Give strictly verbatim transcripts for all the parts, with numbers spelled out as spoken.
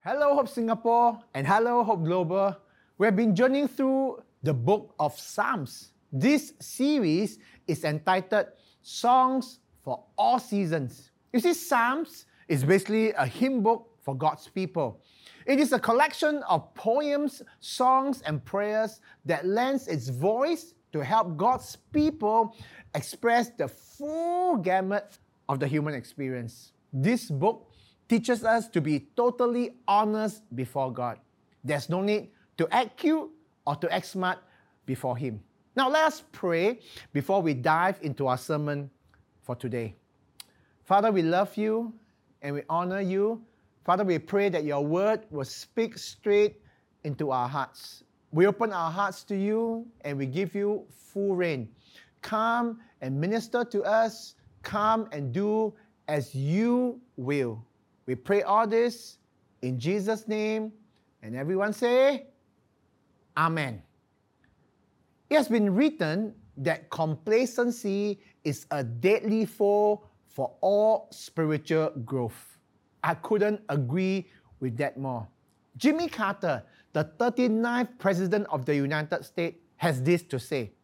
Hello, Hope Singapore, and hello, Hope Global. We have been journeying through the book of Psalms. This series is entitled Songs for All Seasons. You see, Psalms is basically a hymn book for God's people. It is a collection of poems, songs, and prayers that lends its voice to help God's people express the full gamut of the human experience. This book teaches us to be totally honest before God. There's no need to act cute or to act smart before Him. Now let us pray before we dive into our sermon for today. Father, we love you and we honor you. Father, we pray that your word will speak straight into our hearts. We open our hearts to you and we give you full reign. Come and minister to us. Come and do as you will. We pray all this in Jesus' name. And everyone say, Amen. It has been written that complacency is a deadly foe for all spiritual growth. I couldn't agree with that more. Jimmy Carter, the thirty-ninth President of the United States, has this to say: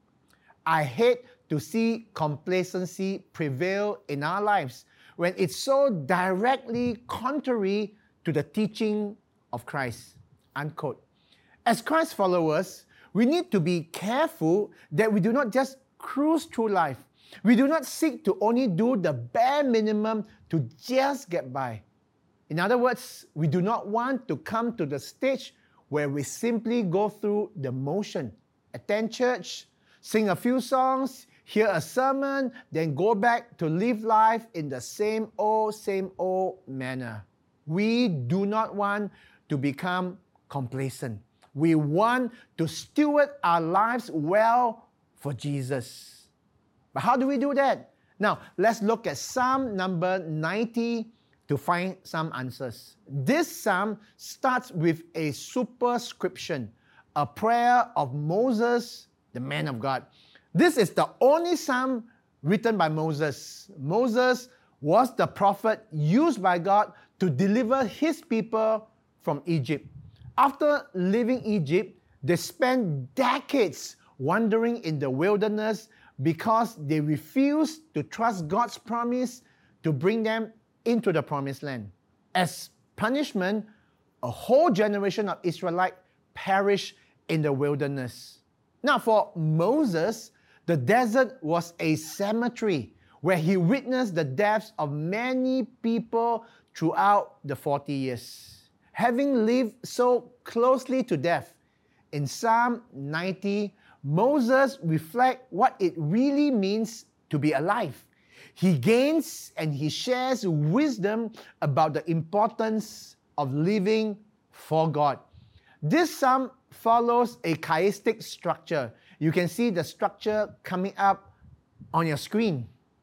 I hate to see complacency prevail in our lives when it's so directly contrary to the teaching of Christ. Unquote. As Christ followers, we need to be careful that we do not just cruise through life. We do not seek to only do the bare minimum to just get by. In other words, we do not want to come to the stage where we simply go through the motion, attend church, sing a few songs, hear a sermon, then go back to live life in the same old, same old manner. We do not want to become complacent. We want to steward our lives well for Jesus. But how do we do that? Now, let's look at Psalm number ninety to find some answers. This psalm starts with a superscription, a prayer of Moses, the man of God. This is the only psalm written by Moses. Moses was the prophet used by God to deliver his people from Egypt. After leaving Egypt, they spent decades wandering in the wilderness because they refused to trust God's promise to bring them into the promised land. As punishment, a whole generation of Israelites perished in the wilderness. Now, for Moses, the desert was a cemetery where he witnessed the deaths of many people throughout the forty years. Having lived so closely to death, in Psalm ninety, Moses reflects what it really means to be alive. He gains and he shares wisdom about the importance of living for God. This psalm follows a chiastic structure. You can see the structure coming up on your screen.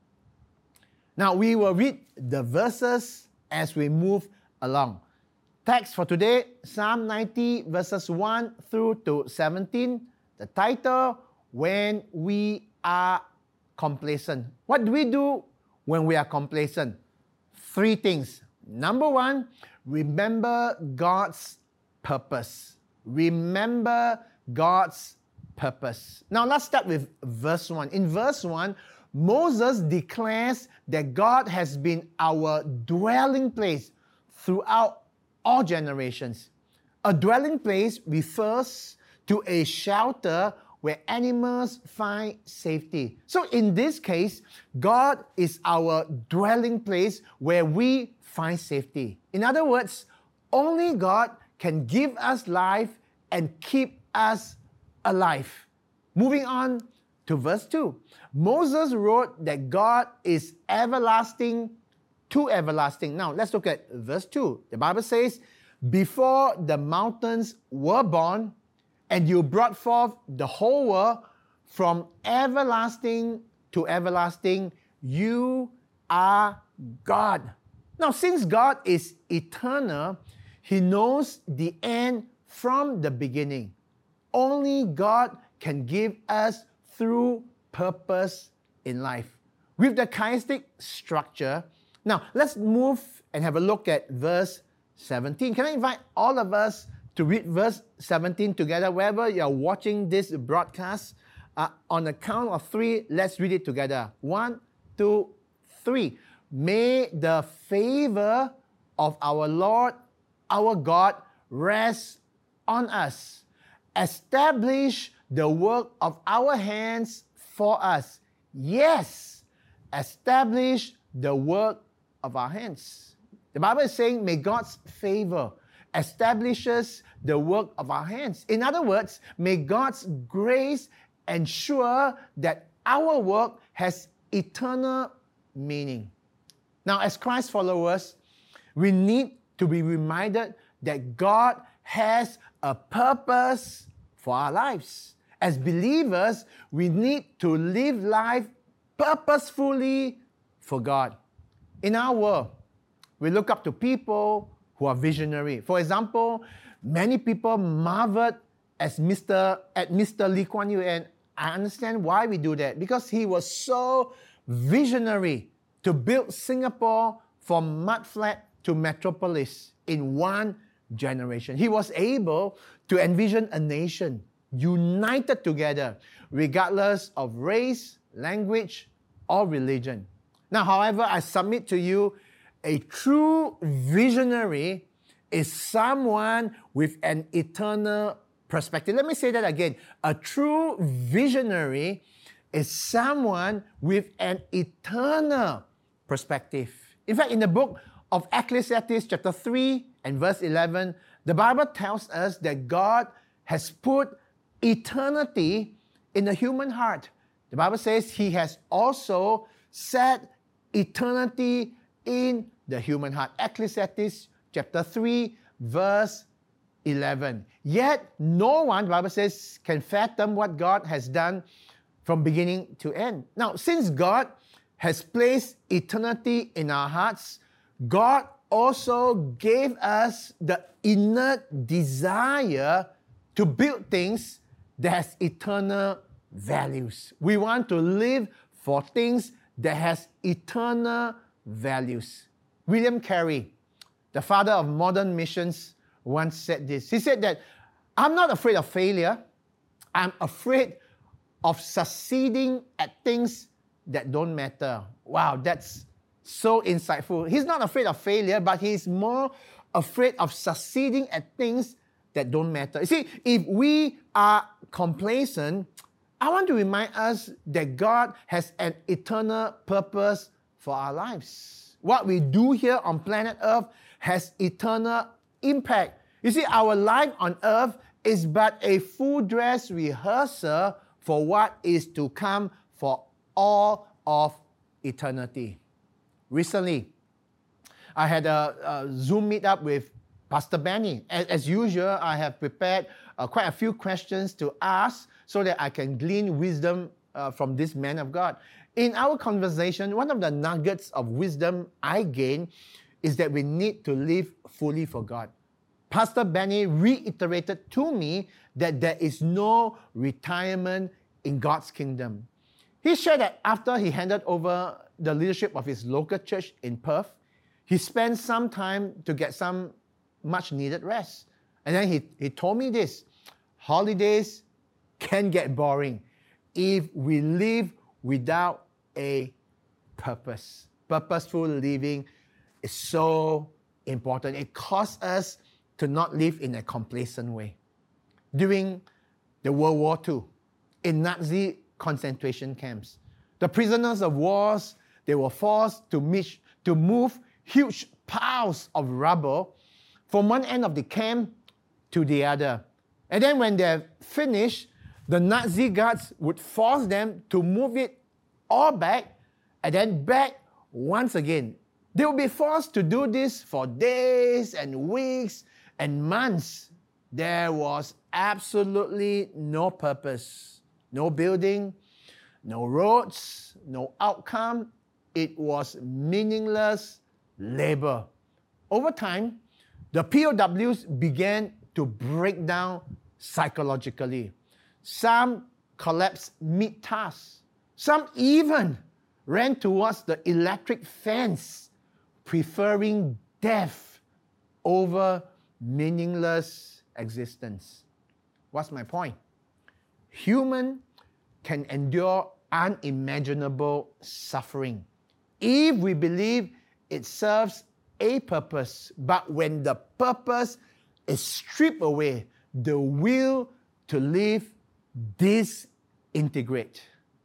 Now, we will read the verses as we move along. Text for today, Psalm ninety, verses one through to seventeen. The title, When We Are Complacent. What do we do when we are complacent? Three things. Number one, remember God's purpose. Remember God's purpose. Now let's start with verse one. In verse one, Moses declares that God has been our dwelling place throughout all generations. A dwelling place refers to a shelter where animals find safety. So in this case, God is our dwelling place where we find safety. In other words, only God can give us life and keep us alive. Moving on to verse two. Moses wrote that God is everlasting to everlasting. Now, let's look at verse two. The Bible says, before the mountains were born, and you brought forth the whole world from everlasting to everlasting, you are God. Now, since God is eternal, He knows the end from the beginning. Only God can give us true purpose in life. With the chiastic structure, now let's move and have a look at verse seventeen. Can I invite all of us to read verse seventeen together? Wherever you're watching this broadcast, uh, on the count of three, let's read it together. One, two, three. May the favor of our Lord, our God, rest on us. Establish the work of our hands for us. Yes, establish the work of our hands. The Bible is saying, may God's favor establishes the work of our hands. In other words, may God's grace ensure that our work has eternal meaning. Now, as Christ followers, we need to be reminded that God has a purpose for our lives. As believers, we need to live life purposefully for God. In our world, we look up to people who are visionary. For example, many people marveled as Mister at Mister Lee Kuan Yew, and I understand why we do that, because he was so visionary to build Singapore from mudflat to metropolis in one generation. He was able to envision a nation united together, regardless of race, language, or religion. Now, however, I submit to you, a true visionary is someone with an eternal perspective. Let me say that again. A true visionary is someone with an eternal perspective. In fact, in the book of Ecclesiastes chapter three and verse eleven, the Bible tells us that God has put eternity in the human heart. The Bible says He has also set eternity in the human heart. Ecclesiastes chapter three, verse eleven. Yet no one, the Bible says, can fathom what God has done from beginning to end. Now, since God has placed eternity in our hearts, God also gave us the innate desire to build things that has eternal values. We want to live for things that has eternal values. William Carey, the father of modern missions, once said this. He said that, I'm not afraid of failure. I'm afraid of succeeding at things that don't matter. Wow, that's so insightful. He's not afraid of failure, but he's more afraid of succeeding at things that don't matter. You see, if we are complacent, I want to remind us that God has an eternal purpose for our lives. What we do here on planet Earth has eternal impact. You see, our life on earth is but a full dress rehearsal for what is to come for all of eternity. Recently, I had a, a Zoom meetup with Pastor Benny. As, as usual, I have prepared uh, quite a few questions to ask so that I can glean wisdom uh, from this man of God. In our conversation, one of the nuggets of wisdom I gained is that we need to live fully for God. Pastor Benny reiterated to me that there is no retirement in God's kingdom. He shared that after he handed over the leadership of his local church in Perth, he spent some time to get some much needed rest. And then he, he told me this: holidays can get boring if we live without a purpose. Purposeful living is so important. It costs us to not live in a complacent way. During the World War Two, in Nazi concentration camps, the prisoners of war, they were forced to, meet, to move huge piles of rubble from one end of the camp to the other. And then when they're finished, the Nazi guards would force them to move it all back and then back once again. They would be forced to do this for days and weeks and months. There was absolutely no purpose, no building, no roads, no outcome. It was meaningless labor. Over time, the P O Ws began to break down psychologically. Some collapsed mid-task. Some even ran towards the electric fence, preferring death over meaningless existence. What's my point? Human can endure unimaginable suffering if we believe it serves a purpose. But when the purpose is stripped away, the will to live disintegrate.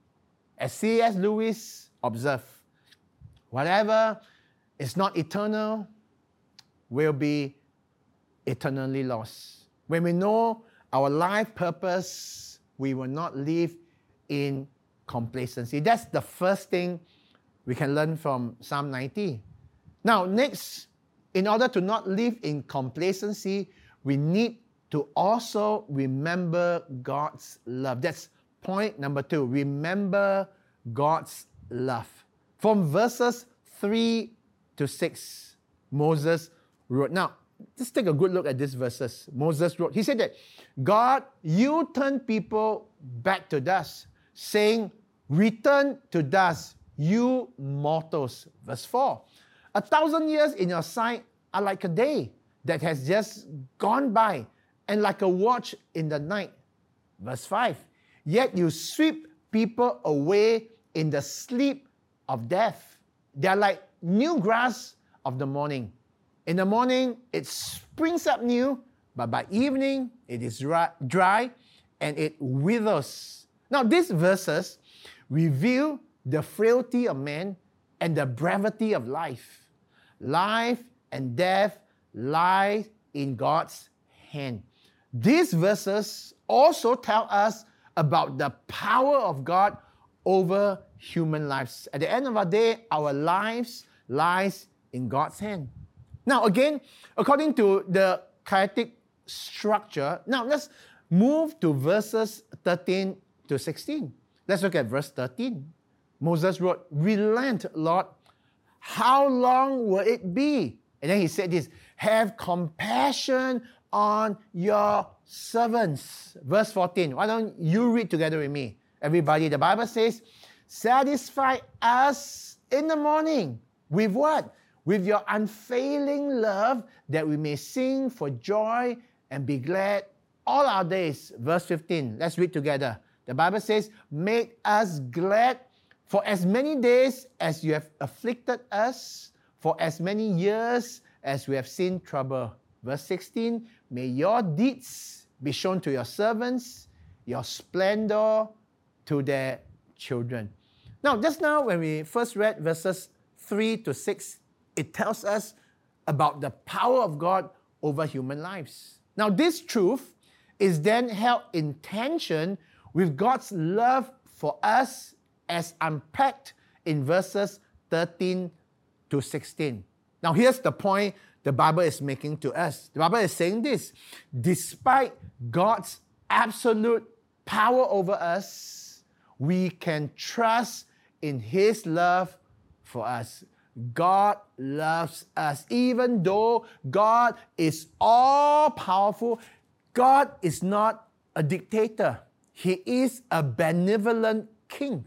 As C S Lewis observed, whatever is not eternal will be eternally lost. When we know our life purpose, we will not live in complacency. That's the first thing we can learn from Psalm ninety. Now, next, in order to not live in complacency, we need to also remember God's love. That's point number two. Remember God's love. From verses three to six, Moses wrote. Now, just take a good look at these verses. Moses wrote, he said that, God, you turn people back to dust, saying, return to dust, you mortals. Verse four, a thousand years in your sight are like a day that has just gone by, and like a watch in the night. Verse five, yet you sweep people away in the sleep of death. They are like new grass of the morning. In the morning, it springs up new, but by evening, it is dry and it withers. Now, these verses reveal the frailty of man and the brevity of life. Life and death lie in God's hand. These verses also tell us about the power of God over human lives. At the end of our day, our lives lies in God's hand. Now again, according to the kinetic structure, now let's move to verses thirteen to sixteen. Let's look at verse thirteen. Moses wrote, relent, Lord, how long will it be? And then he said this, have compassion on your servants. Verse fourteen. Why don't you read together with me? Everybody, the Bible says, satisfy us in the morning. With what? With your unfailing love, that we may sing for joy and be glad all our days. Verse fifteen. Let's read together. The Bible says, make us glad for as many days as you have afflicted us, for as many years as we have seen trouble. Verse sixteen, may your deeds be shown to your servants, your splendor to their children. Now, just now when we first read verses three to six, it tells us about the power of God over human lives. Now, this truth is then held in tension with God's love for us as unpacked in verses thirteen to sixteen. Now, here's the point the Bible is making to us. The Bible is saying this, despite God's absolute power over us, we can trust in His love for us. God loves us. Even though God is all-powerful, God is not a dictator. He is a benevolent king.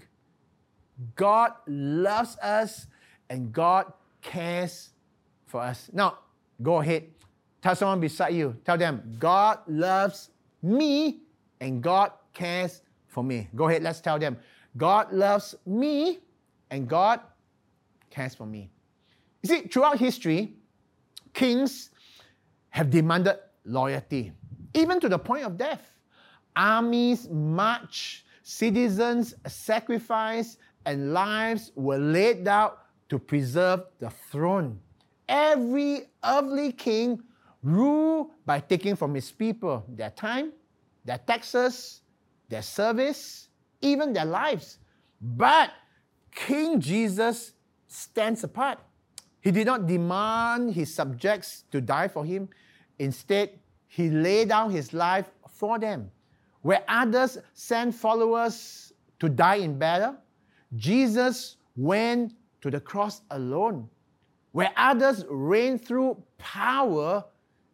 God loves us and God cares for us. Now, go ahead. Tell someone beside you. Tell them, God loves me and God cares for me. Go ahead, let's tell them. God loves me and God cares for me. You see, throughout history, kings have demanded loyalty, even to the point of death. Armies marched, citizens sacrificed, and lives were laid out to preserve the throne. Every earthly king ruled by taking from his people their time, their taxes, their service, even their lives. But King Jesus stands apart. He did not demand his subjects to die for him. Instead, he laid down his life for them. Where others sent followers to die in battle, Jesus went to the cross alone. Where others reign through power,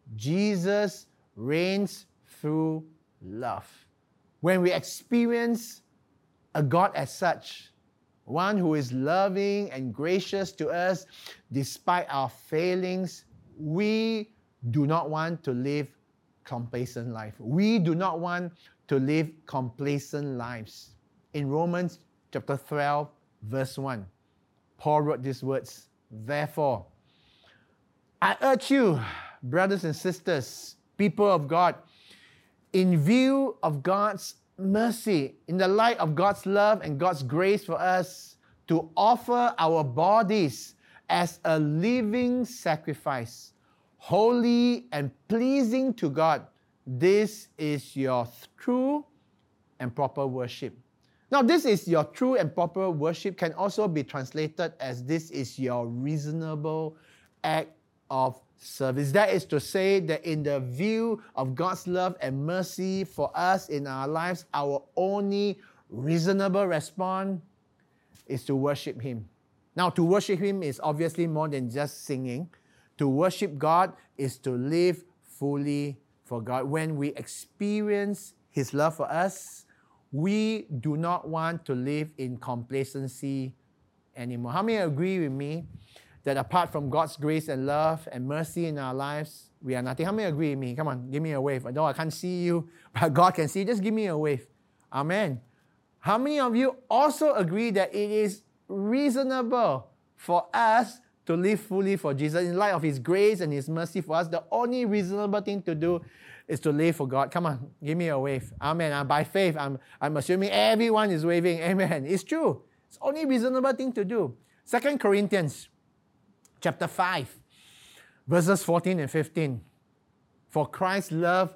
Jesus reigns through love. When we experience a God as such, one who is loving and gracious to us despite our failings, we do not want to live complacent life. We do not want to live complacent lives. In Romans chapter twelve, verse one, Paul wrote these words, "Therefore, I urge you, brothers and sisters, people of God, in view of God's mercy, in the light of God's love and God's grace for us, to offer our bodies as a living sacrifice, holy and pleasing to God. This is your true and proper worship." Now, this is your true and proper worship can also be translated as this is your reasonable act of service. That is to say that in the view of God's love and mercy for us in our lives, our only reasonable response is to worship Him. Now, to worship Him is obviously more than just singing. To worship God is to live fully for God. When we experience His love for us, we do not want to live in complacency anymore. How many agree with me that apart from God's grace and love and mercy in our lives, we are nothing? How many agree with me? Come on, give me a wave. I know I can't see you, but God can see. Just give me a wave. Amen. How many of you also agree that it is reasonable for us to live fully for Jesus in light of His grace and His mercy for us? The only reasonable thing to do is to live for God. Come on, give me a wave. Amen. Uh, by faith, I'm, I'm assuming everyone is waving. Amen. It's true. It's the only reasonable thing to do. Second Corinthians chapter five, verses fourteen and fifteen. For Christ's love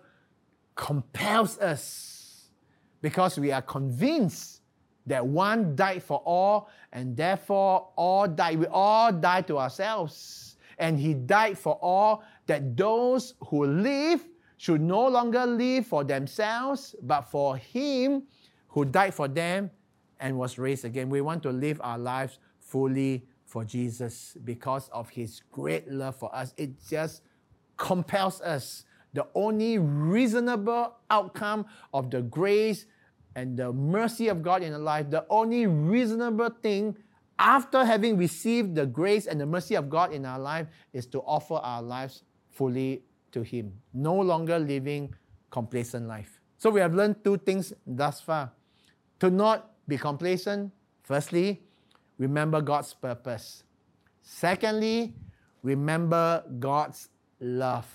compels us because we are convinced that one died for all, and therefore all died. We all died to ourselves. And He died for all, that those who live should no longer live for themselves, but for Him who died for them and was raised again. We want to live our lives fully for Jesus because of His great love for us. It just compels us. The only reasonable outcome of the grace and the mercy of God in our life, the only reasonable thing after having received the grace and the mercy of God in our life is to offer our lives fully to Him, no longer living complacent life. So we have learned two things thus far. To not be complacent, firstly, remember God's purpose. Secondly, remember God's love.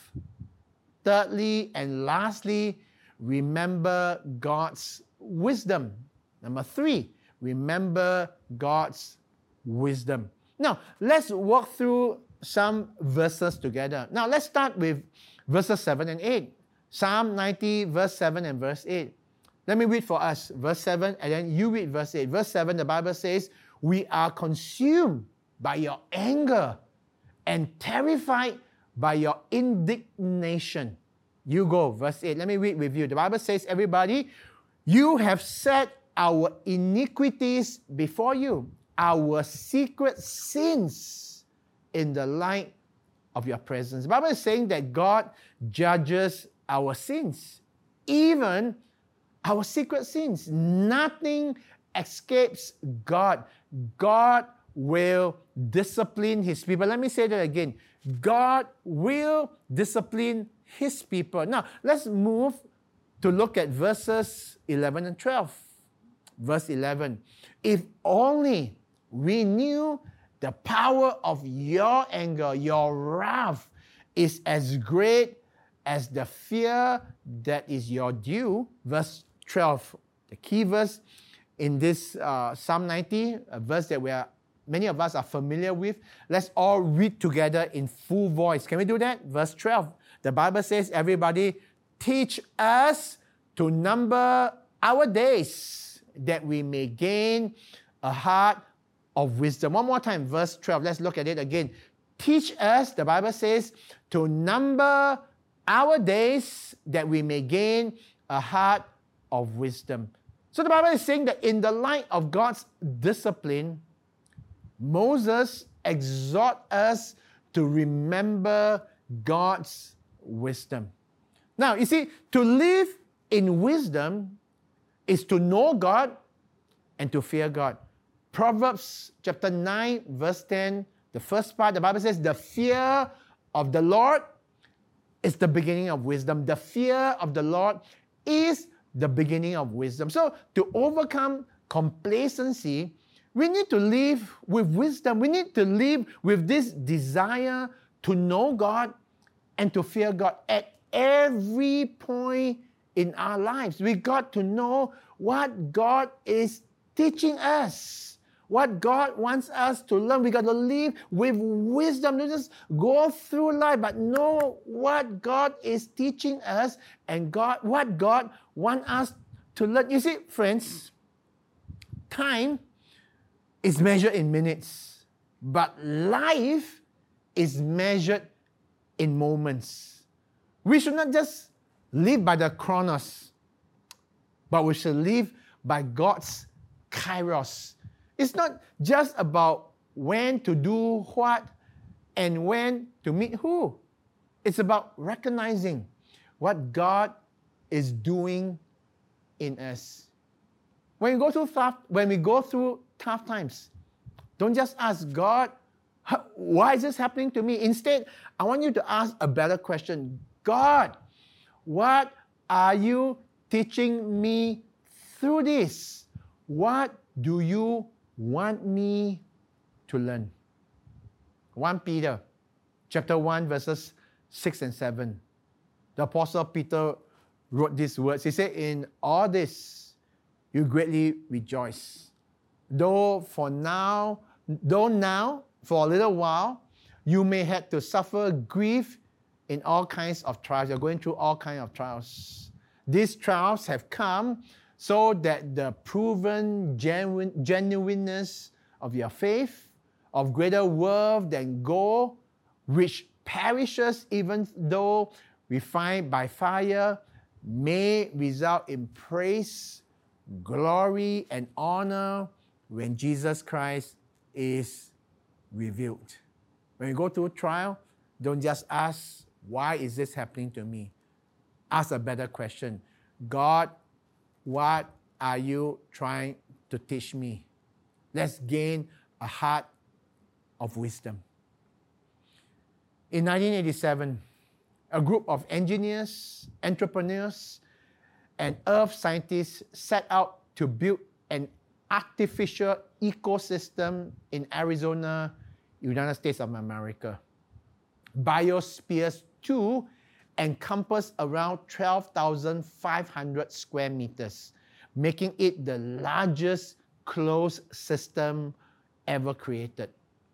Thirdly and lastly, remember God's wisdom. Number three, remember God's wisdom. Now, let's walk through some verses together. Now, let's start with verses seven and eight. Psalm ninety, verse seven and verse eight. Let me read for us verse seven, and then you read verse eight. Verse seven, the Bible says, "We are consumed by your anger and terrified by your indignation." You go, verse eight. Let me read with you. The Bible says, everybody, "You have set our iniquities before you, our secret sins in the light of your presence." The Bible is saying that God judges our sins, even our secret sins. Nothing escapes God. God will discipline His people. Let me say that again. God will discipline His people. Now, let's move to look at verses eleven and twelve. Verse eleven. "If only we knew the power of your anger, your wrath is as great as the fear that is your due." Verse twelve, the key verse in this uh, Psalm ninety, a verse that we are, many of us are familiar with. Let's all read together in full voice. Can we do that? Verse twelve. The Bible says, everybody, "Teach us to number our days, that we may gain a heart of wisdom." One more time, verse twelve. Let's look at it again. "Teach us," the Bible says, "to number our days, that we may gain a heart of wisdom." So the Bible is saying that in the light of God's discipline, Moses exhorts us to remember God's wisdom. Now, you see, to live in wisdom is to know God and to fear God. Proverbs chapter nine, verse ten, the first part, the Bible says, "The fear of the Lord is the beginning of wisdom. The fear of the Lord is the beginning of wisdom. So to overcome complacency, we need to live with wisdom. We need to live with this desire to know God and to fear God at every point in our lives. We got to know what God is teaching us, what God wants us to learn. We got to live with wisdom. Not just go through life, but know what God is teaching us and God, what God wants us to learn. You see, friends, time is measured in minutes, but life is measured in moments. We should not just live by the chronos, but we should live by God's kairos. It's not just about when to do what and when to meet who. It's about recognizing what God is doing in us. When we go through tough, when we go through tough times, don't just ask God, why is this happening to me? Instead, I want you to ask a better question. God, what are you teaching me through this? What do you want me to learn? First Peter chapter one, verses six and seven. The Apostle Peter wrote these words. He said, in all this, you greatly rejoice. Though for now, though now, for a little while, you may have to suffer grief in all kinds of trials. You're going through all kinds of trials. These trials have come so that the proven genuine, genuineness of your faith, of greater worth than gold, which perishes even though refined by fire, may result in praise, glory, and honor when Jesus Christ is revealed. When you go through trial, don't just ask, why is this happening to me? Ask a better question. God, what are you trying to teach me? Let's gain a heart of wisdom. In nineteen eighty-seven, a group of engineers, entrepreneurs, and earth scientists set out to build an artificial ecosystem in Arizona, United States of America. Biospheres two encompass around twelve thousand five hundred square meters, making it the largest closed system ever created.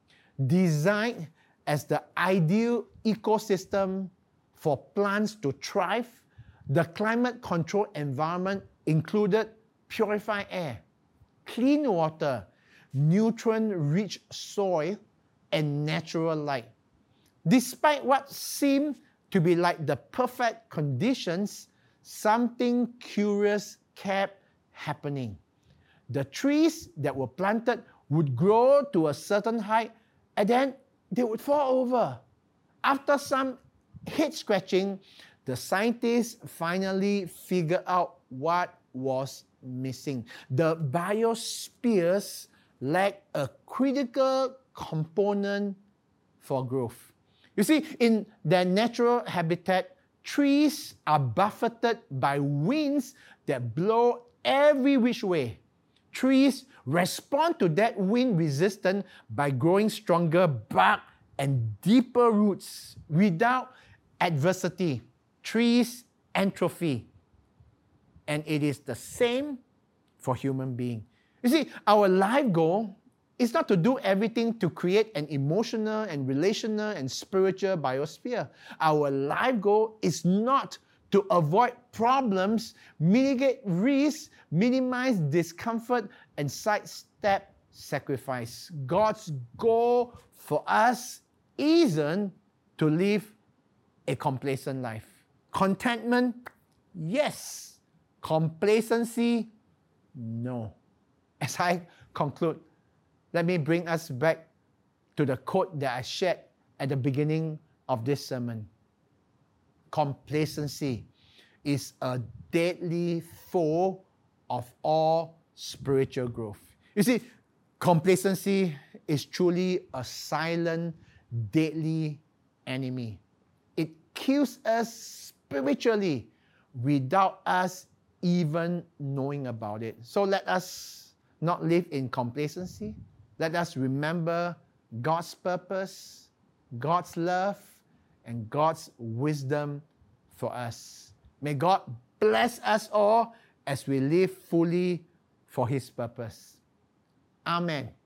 Designed as the ideal ecosystem for plants to thrive, the climate-controlled environment included purified air, clean water, nutrient-rich soil, and natural light. Despite what seemed to be like the perfect conditions, something curious kept happening. The trees that were planted would grow to a certain height, and then they would fall over. After some head-scratching, the scientists finally figured out what was missing. The biospheres lacked a critical component for growth. You see, in their natural habitat, trees are buffeted by winds that blow every which way. Trees respond to that wind resistance by growing stronger bark and deeper roots. Without adversity, trees atrophy. And it is the same for human beings. You see, our life goal is not to do everything to create an emotional and relational and spiritual biosphere. Our life goal is not to avoid problems, mitigate risks, minimize discomfort, and sidestep sacrifice. God's goal for us isn't to live a complacent life. Contentment, yes. Complacency, no. As I conclude, let me bring us back to the quote that I shared at the beginning of this sermon. Complacency is a deadly foe of all spiritual growth. You see, complacency is truly a silent, deadly enemy. It kills us spiritually without us even knowing about it. So let us not live in complacency. Let us remember God's purpose, God's love, and God's wisdom for us. May God bless us all as we live fully for His purpose. Amen.